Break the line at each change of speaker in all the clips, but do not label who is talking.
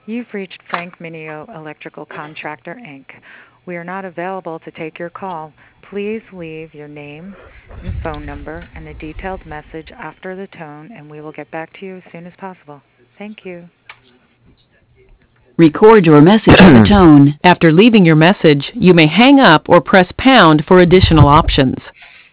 You've reached Frank Mineo Electrical Contractor, Inc. We are not available to take your call. Please leave your name and phone number and a detailed message after the tone, and we will get back to you as soon as possible. Thank you.
Record your message at the tone.
After leaving your message, you may hang up or press pound for additional options.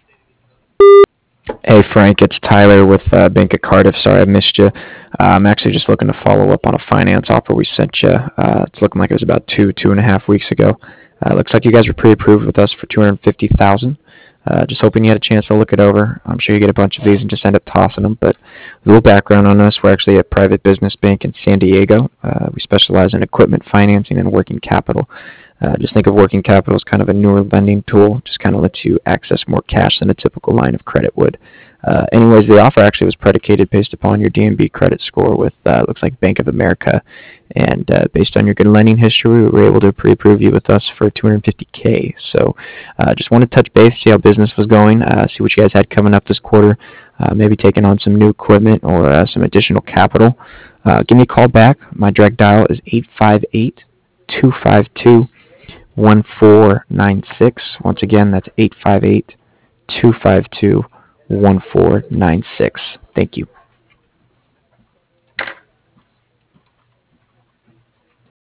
Hey Frank, it's Tyler with Bank of Cardiff. Sorry I missed you. I'm actually just looking to follow up on a finance offer we sent you. It's looking like it was about 2.5 weeks ago. Looks like you guys were pre-approved with us for 250,000. Just hoping you had a chance to look it over. I'm sure you get a bunch of these and just end up tossing them. But a little background on us: we're actually a private business bank in San Diego. We specialize in equipment financing and working capital. Just think of working capital as kind of a newer lending tool. Just kind of lets you access more cash than a typical line of credit would. Anyways, the offer actually was predicated based upon your DNB credit score with looks like Bank of America, and based on your good lending history, we were able to pre-approve you with us for 250K. So, just want to touch base, see how business was going, see what you guys had coming up this quarter, maybe taking on some new equipment or some additional capital. Give me a call back. My direct dial is 858-252-1496. Once again, that's 858-252-1496. Thank you.